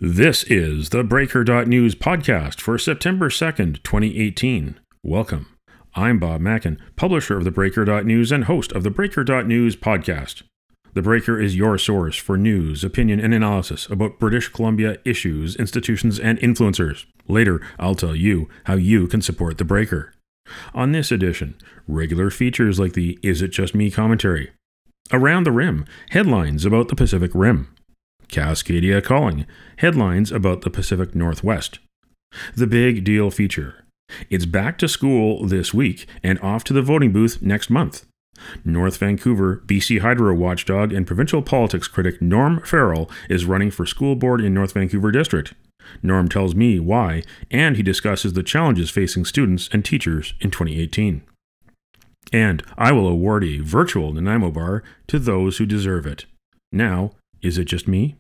This is the Breaker.News podcast for September 2nd, 2018. Welcome. I'm Bob Mackin, publisher of the Breaker.News and host of the Breaker.News podcast. The Breaker is your source for news, opinion, and analysis about British Columbia issues, institutions, and influencers. Later, I'll tell you how you can support the Breaker. On this edition, regular features like the Is It Just Me commentary, Around the Rim, headlines about the Pacific Rim, Cascadia Calling, headlines about the Pacific Northwest. The Big Deal feature. It's back to school this week and off to the voting booth next month. North Vancouver, BC Hydro watchdog and provincial politics critic Norm Farrell is running for school board in North Vancouver District. Norm tells me why, and he discusses the challenges facing students and teachers in 2018. And I will award a virtual Nanaimo bar to those who deserve it. Now, is it just me?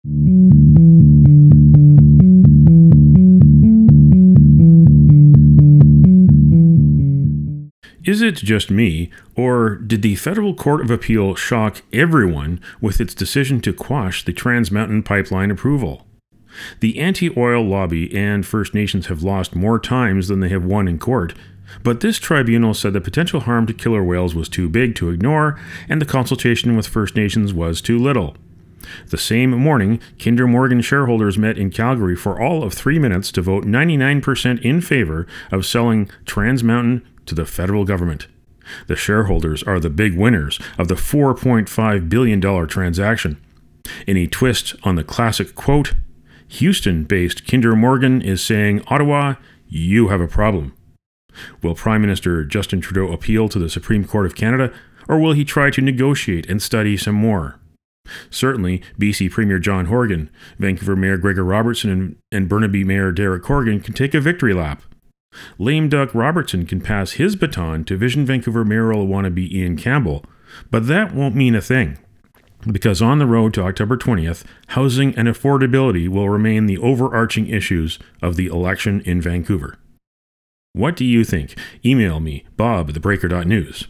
Is it just me, or did the Federal Court of Appeal shock everyone with its decision to quash the Trans Mountain Pipeline approval? The anti-oil lobby and First Nations have lost more times than they have won in court, but this tribunal said the potential harm to killer whales was too big to ignore, and the consultation with First Nations was too little. The same morning, Kinder Morgan shareholders met in Calgary for all of 3 minutes to vote 99% in favor of selling Trans Mountain to the federal government. The shareholders are the big winners of the $4.5 billion transaction. In a twist on the classic quote, Houston-based Kinder Morgan is saying, Ottawa, you have a problem. Will Prime Minister Justin Trudeau appeal to the Supreme Court of Canada, or will he try to negotiate and study some more? Certainly, BC Premier John Horgan, Vancouver Mayor Gregor Robertson, and Burnaby Mayor Derek Corrigan can take a victory lap. Lame duck Robertson can pass his baton to Vision Vancouver mayoral wannabe Ian Campbell, but that won't mean a thing. Because on the road to October 20th, housing and affordability will remain the overarching issues of the election in Vancouver. What do you think? Email me, bob@thebreaker.news.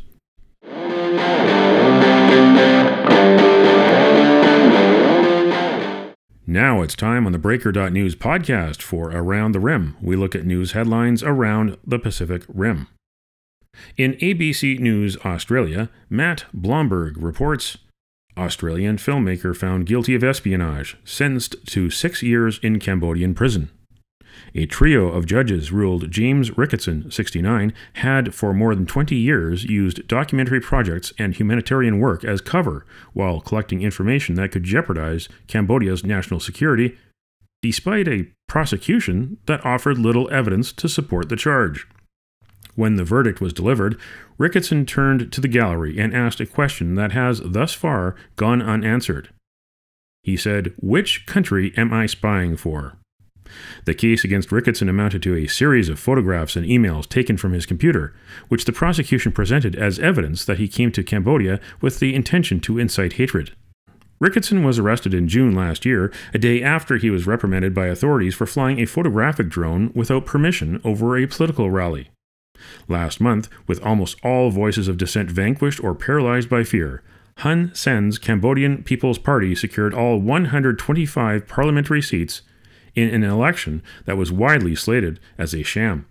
Now it's time on the Breaker.News podcast for Around the Rim. We look at news headlines around the Pacific Rim. In ABC News Australia, Matt Blomberg reports, Australian filmmaker found guilty of espionage, sentenced to 6 years in Cambodian prison. A trio of judges ruled James Ricketson, 69, had for more than 20 years used documentary projects and humanitarian work as cover while collecting information that could jeopardize Cambodia's national security, despite a prosecution that offered little evidence to support the charge. When the verdict was delivered, Ricketson turned to the gallery and asked a question that has thus far gone unanswered. He said, "Which country am I spying for?" The case against Ricketson amounted to a series of photographs and emails taken from his computer, which the prosecution presented as evidence that he came to Cambodia with the intention to incite hatred. Ricketson was arrested in June last year, a day after he was reprimanded by authorities for flying a photographic drone without permission over a political rally. Last month, with almost all voices of dissent vanquished or paralyzed by fear, Hun Sen's Cambodian People's Party secured all 125 parliamentary seats in an election that was widely slated as a sham.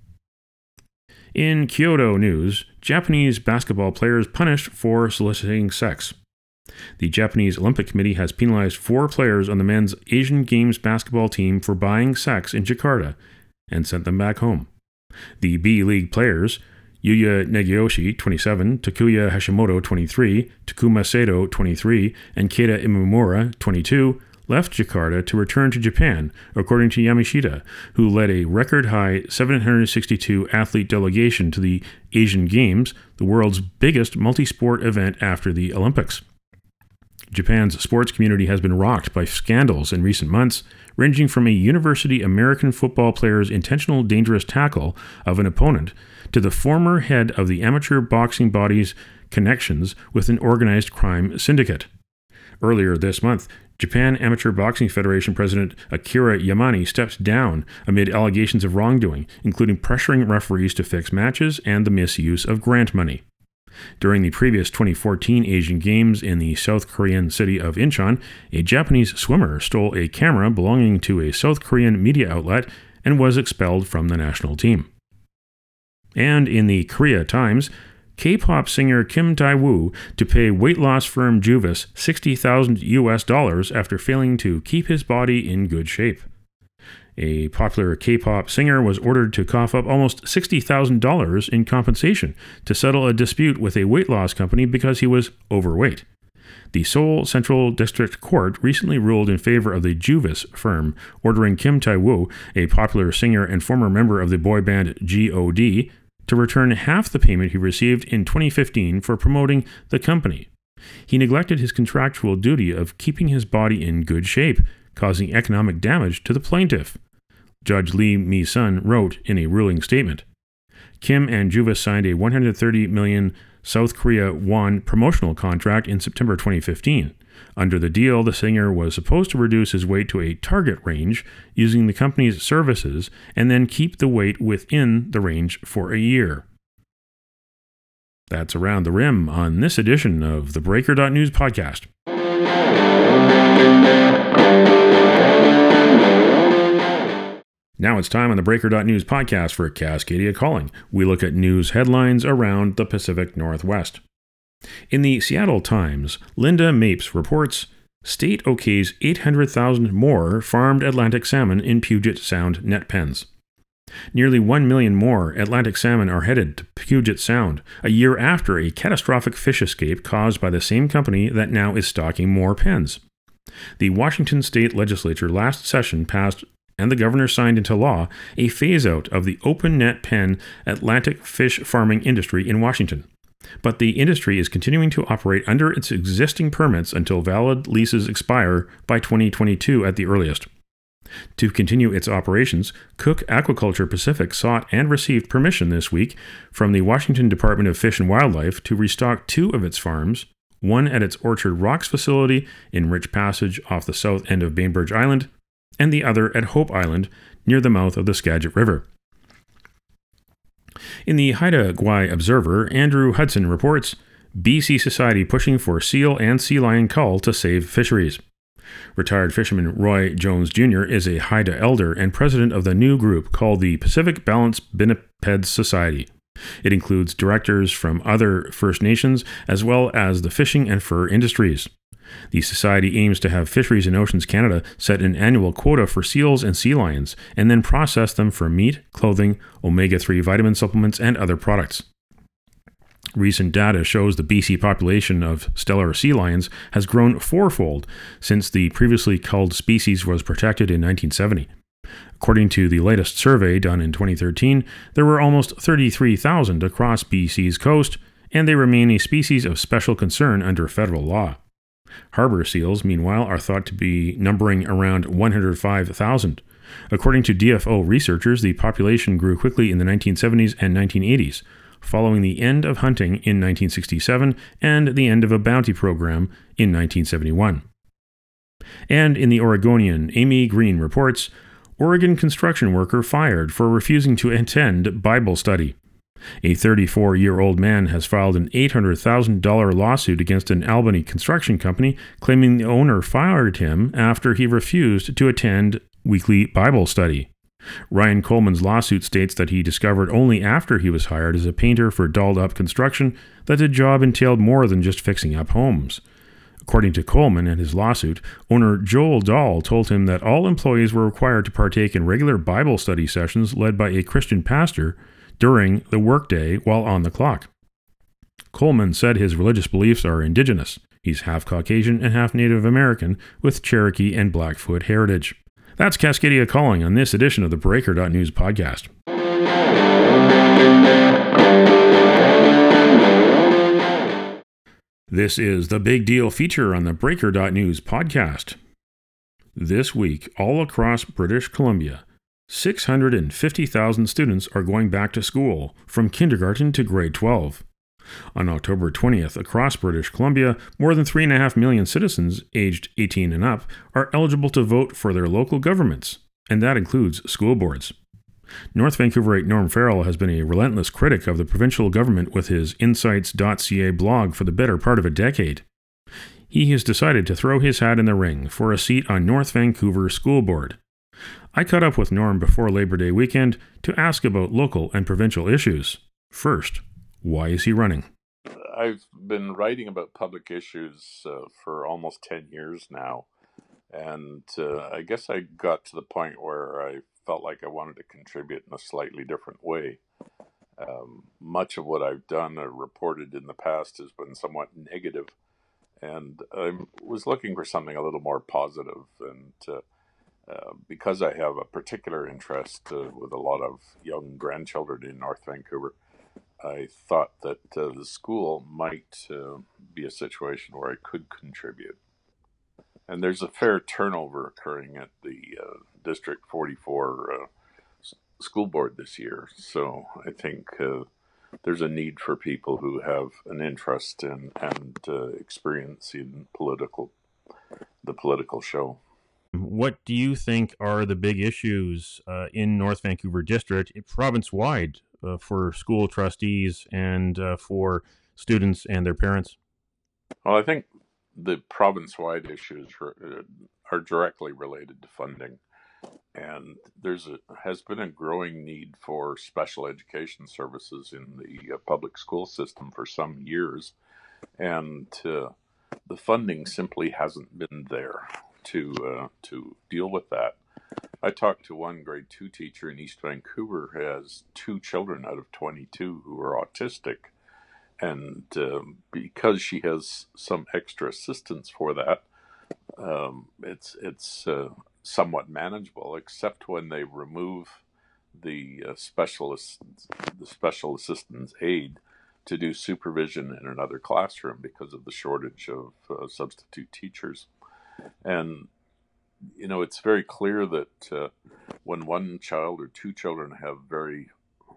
In Kyoto news, Japanese basketball players punished for soliciting sex. The Japanese Olympic Committee has penalized 4 players on the men's Asian Games basketball team for buying sex in Jakarta and sent them back home. The B-League players, Yuya Negiyoshi, 27, Takuya Hashimoto, 23, Takuma Sato, 23, and Keita Imamura, 22, left Jakarta to return to Japan, according to Yamashita, who led a record-high 762-athlete delegation to the Asian Games, the world's biggest multi-sport event after the Olympics. Japan's sports community has been rocked by scandals in recent months, ranging from a university American football player's intentional dangerous tackle of an opponent to the former head of the amateur boxing body's connections with an organized crime syndicate. Earlier this month, Japan Amateur Boxing Federation President Akira Yamane stepped down amid allegations of wrongdoing, including pressuring referees to fix matches and the misuse of grant money. During the previous 2014 Asian Games in the South Korean city of Incheon, a Japanese swimmer stole a camera belonging to a South Korean media outlet and was expelled from the national team. And in the Korea Times, K-pop singer Kim Tae-woo to pay weight loss firm Juvis $60,000 after failing to keep his body in good shape. A popular K-pop singer was ordered to cough up almost $60,000 in compensation to settle a dispute with a weight loss company because he was overweight. The Seoul Central District Court recently ruled in favor of the Juvis firm, ordering Kim Tae-woo, a popular singer and former member of the boy band G.O.D., to return half the payment he received in 2015 for promoting the company. He neglected his contractual duty of keeping his body in good shape, causing economic damage to the plaintiff, Judge Lee Mi-sun wrote in a ruling statement. Kim and Juvis signed a 130 million South Korea won promotional contract in September 2015. Under the deal, the singer was supposed to reduce his weight to a target range using the company's services and then keep the weight within the range for a year. That's Around the Rim on this edition of the Breaker.News podcast. Now it's time on the Breaker.News podcast for Cascadia Calling. We look at news headlines around the Pacific Northwest. In the Seattle Times, Linda Mapes reports, State okays 800,000 more farmed Atlantic salmon in Puget Sound net pens. Nearly 1 million more Atlantic salmon are headed to Puget Sound, a year after a catastrophic fish escape caused by the same company that now is stocking more pens. The Washington State Legislature last session passed, and the governor signed into law, a phase-out of the open net pen Atlantic fish farming industry in Washington. But the industry is continuing to operate under its existing permits until valid leases expire by 2022 at the earliest. To continue its operations, Cook Aquaculture Pacific sought and received permission this week from the Washington Department of Fish and Wildlife to restock 2 of its farms, one at its Orchard Rocks facility in Rich Passage off the south end of Bainbridge Island, and the other at Hope Island near the mouth of the Skagit River. In the Haida Gwaii Observer, Andrew Hudson reports, BC Society pushing for seal and sea lion cull to save fisheries. Retired fisherman Roy Jones Jr. is a Haida elder and president of the new group called the Pacific Balanced Pinnipeds Society. It includes directors from other First Nations as well as the fishing and fur industries. The society aims to have Fisheries and Oceans Canada set an annual quota for seals and sea lions, and then process them for meat, clothing, omega-3 vitamin supplements, and other products. Recent data shows the BC population of stellar sea lions has grown 4-fold since the previously culled species was protected in 1970. According to the latest survey done in 2013, there were almost 33,000 across BC's coast, and they remain a species of special concern under federal law. Harbor seals, meanwhile, are thought to be numbering around 105,000. According to DFO researchers, the population grew quickly in the 1970s and 1980s, following the end of hunting in 1967 and the end of a bounty program in 1971. And in the Oregonian, Amy Green reports, Oregon construction worker fired for refusing to attend Bible study. A 34-year-old man has filed an $800,000 lawsuit against an Albany construction company, claiming the owner fired him after he refused to attend weekly Bible study. Ryan Coleman's lawsuit states that he discovered only after he was hired as a painter for dolled-up construction that the job entailed more than just fixing up homes. According to Coleman and his lawsuit, owner Joel Dahl told him that all employees were required to partake in regular Bible study sessions led by a Christian pastor during the workday while on the clock. Coleman said his religious beliefs are indigenous. He's half Caucasian and half Native American with Cherokee and Blackfoot heritage. That's Cascadia Calling on this edition of the Breaker.News podcast. This is the Big Deal feature on the Breaker.News podcast. This week, all across British Columbia, 650,000 students are going back to school, from kindergarten to grade 12. On October 20th, across British Columbia, more than 3.5 million citizens aged 18 and up are eligible to vote for their local governments, and that includes school boards. North Vancouverite Norm Farrell has been a relentless critic of the provincial government with his Insights.ca blog for the better part of a decade. He has decided to throw his hat in the ring for a seat on North Vancouver School Board. I caught up with Norm before Labor Day weekend to ask about local and provincial issues. First, why is he running? I've been writing about public issues for almost 10 years now. And I guess I got to the point where I felt like I wanted to contribute in a slightly different way. Much of what I've done or reported in the past has been somewhat negative, and I was looking for something a little more positive. And because I have a particular interest with a lot of young grandchildren in North Vancouver, I thought that the school might be a situation where I could contribute. And there's a fair turnover occurring at the District 44 school board this year. So I think there's a need for people who have an interest in and experience in the political show. What do you think are the big issues in North Vancouver District, province-wide, for school trustees and for students and their parents? Well, I think the province-wide issues are directly related to funding. And has been a growing need for special education services in the public school system for some years. And the funding simply hasn't been there to deal with that. I talked to one grade 2 teacher in East Vancouver who has 2 children out of 22 who are autistic. And because she has some extra assistance for that, it's somewhat manageable, except when they remove the special assistant's aid to do supervision in another classroom because of the shortage of substitute teachers. And it's very clear that when one child or 2 children have very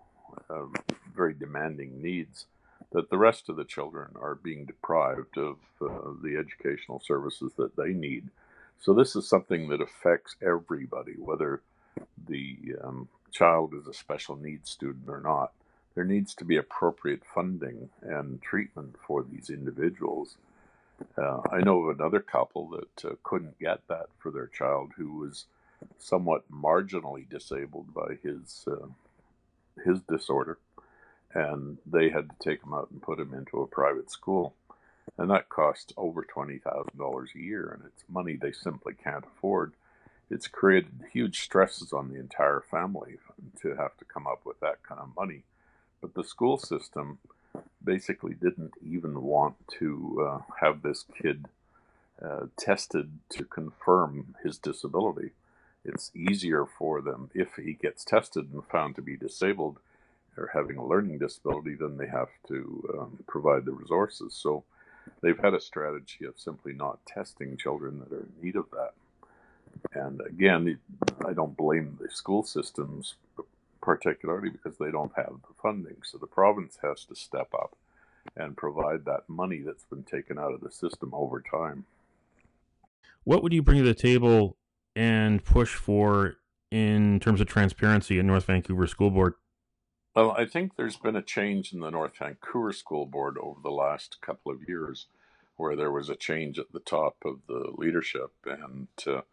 demanding needs, that the rest of the children are being deprived of the educational services that they need. So this is something that affects everybody, whether the child is a special needs student or not. There needs to be appropriate funding and treatment for these individuals. I know of another couple that couldn't get that for their child who was somewhat marginally disabled by his disorder, and they had to take him out and put him into a private school. And that costs over $20,000 a year, and it's money they simply can't afford. It's created huge stresses on the entire family to have to come up with that kind of money. But the school system basically didn't even want to have this kid tested to confirm his disability. It's easier for them if he gets tested and found to be disabled or having a learning disability, then they have to provide the resources. So they've had a strategy of simply not testing children that are in need of that. And again, I don't blame the school systems particularly because they don't have the funding. So the province has to step up and provide that money that's been taken out of the system over time. What would you bring to the table and push for in terms of transparency in North Vancouver School Board? Well, I think there's been a change in the North Vancouver School Board over the last couple of years, where there was a change at the top of the leadership. And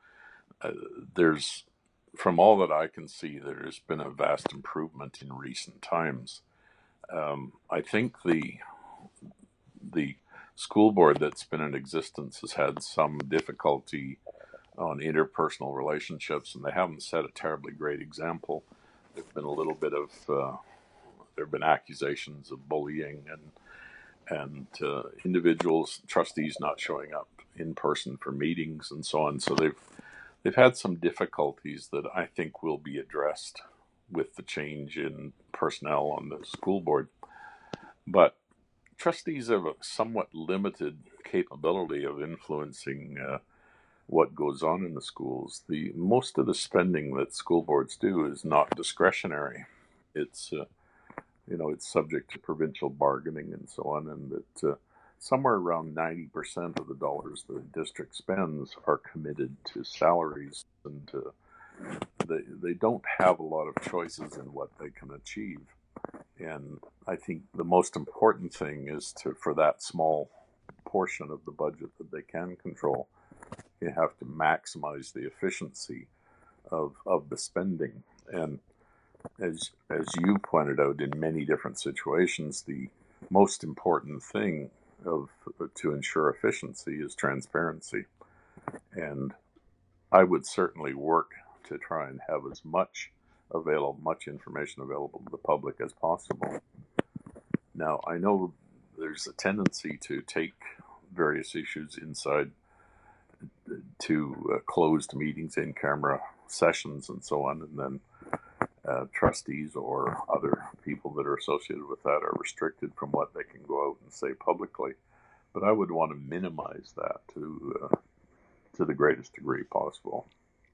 there's, from all that I can see, there's been a vast improvement in recent times. I think the school board that's been in existence has had some difficulty on interpersonal relationships, and they haven't set a terribly great example. There's been a little bit of there have been accusations of bullying and individuals, trustees not showing up in person for meetings and so on. So they've had some difficulties that I think will be addressed with the change in personnel on the school board. But trustees have a somewhat limited capability of influencing what goes on in the schools. Most of the spending that school boards do is not discretionary. It's it's subject to provincial bargaining and so on, and that somewhere around 90% of the dollars the district spends are committed to salaries and they don't have a lot of choices in what they can achieve. And I think the most important thing is for that small portion of the budget that they can control, you have to maximize the efficiency of the spending. And as you pointed out, in many different situations, the most important thing to ensure efficiency is transparency. And I would certainly work to try and have as much information available to the public as possible. Now, I know there's a tendency to take various issues inside to closed meetings, in-camera sessions, and so on, and then trustees or other people that are associated with that are restricted from what they can go out and say publicly. But I would want to minimize that to the greatest degree possible.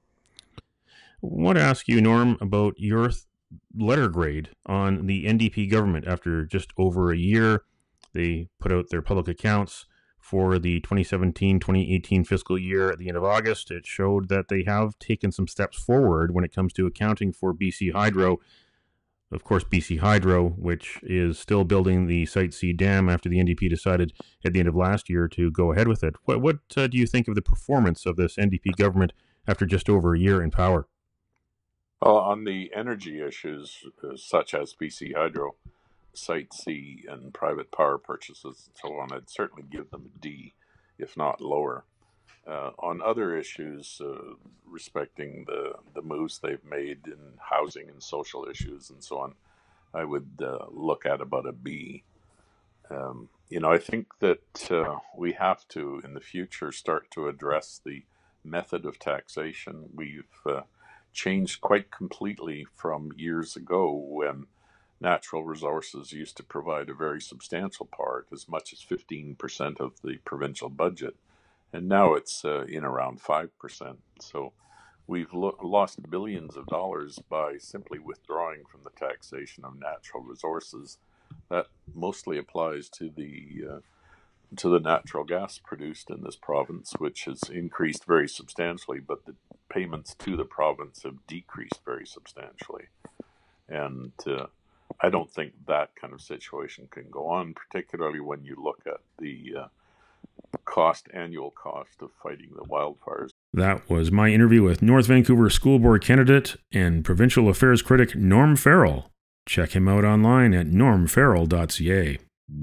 I want to ask you, Norm, about your letter grade on the NDP government. After just over a year, they put out their public accounts for the 2017-2018 fiscal year at the end of August. It showed that they have taken some steps forward when it comes to accounting for BC Hydro. Of course, BC Hydro, which is still building the Site C dam after the NDP decided at the end of last year to go ahead with it. What do you think of the performance of this NDP government after just over a year in power? Well, on the energy issues, such as BC Hydro, Site C, and private power purchases and so on, I'd certainly give them a D, if not lower. On other issues respecting the moves they've made in housing and social issues and so on, I would look at about a B. I think that we have to, in the future, start to address the method of taxation. We've changed quite completely from years ago when natural resources used to provide a very substantial part, as much as 15% of the provincial budget. And now it's in around 5%. So we've lost billions of dollars by simply withdrawing from the taxation of natural resources. That mostly applies to the natural gas produced in this province, which has increased very substantially, but the payments to the province have decreased very substantially. And I don't think that kind of situation can go on, particularly when you look at the annual cost of fighting the wildfires. That was my interview with North Vancouver School Board candidate and provincial affairs critic Norm Farrell. Check him out online at normfarrell.ca.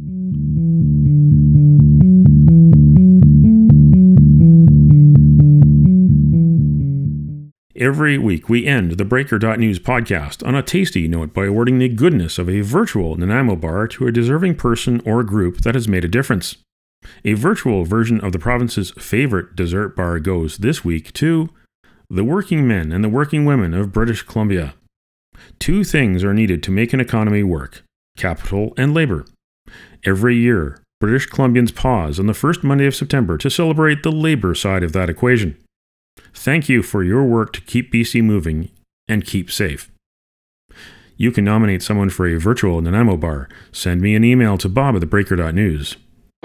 Every week, we end the Breaker.News podcast on a tasty note by awarding the goodness of a virtual Nanaimo bar to a deserving person or group that has made a difference. A virtual version of the province's favorite dessert bar goes this week to the working men and the working women of British Columbia. Two things are needed to make an economy work: capital and labor. Every year, British Columbians pause on the first Monday of September to celebrate the labor side of that equation. Thank you for your work to keep BC moving and keep safe. You can nominate someone for a virtual Nanaimo bar. Send me an email to bob@thebreaker.news.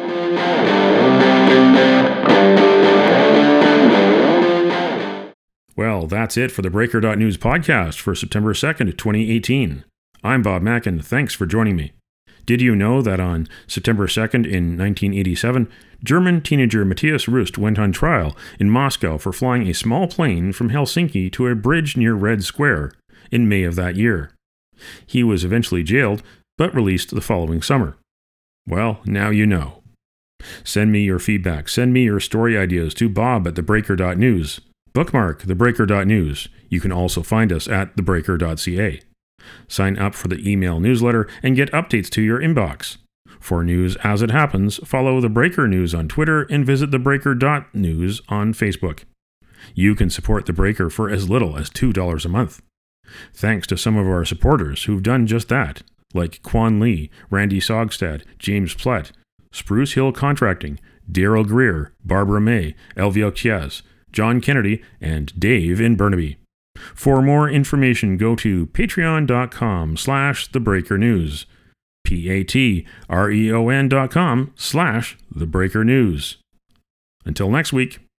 Well, that's it for the Breaker.News podcast for September 2nd, 2018. I'm Bob Mackin. Thanks for joining me. Did you know that on September 2nd in 1987, German teenager Matthias Rust went on trial in Moscow for flying a small plane from Helsinki to a bridge near Red Square in May of that year? He was eventually jailed, but released the following summer. Well, now you know. Send me your feedback. Send me your story ideas to bob@thebreaker.news. Bookmark thebreaker.news. You can also find us at thebreaker.ca. Sign up for the email newsletter and get updates to your inbox. For news as it happens, follow The Breaker News on Twitter and visit thebreaker.news on Facebook. You can support The Breaker for as little as $2 a month. Thanks to some of our supporters who've done just that, like Quan Lee, Randy Sogstad, James Plett, Spruce Hill Contracting, Daryl Greer, Barbara May, Elvio Chiaz, John Kennedy, and Dave in Burnaby. For more information, go to patreon.com/thebreakernews. patreon.com/thebreakernews. Until next week.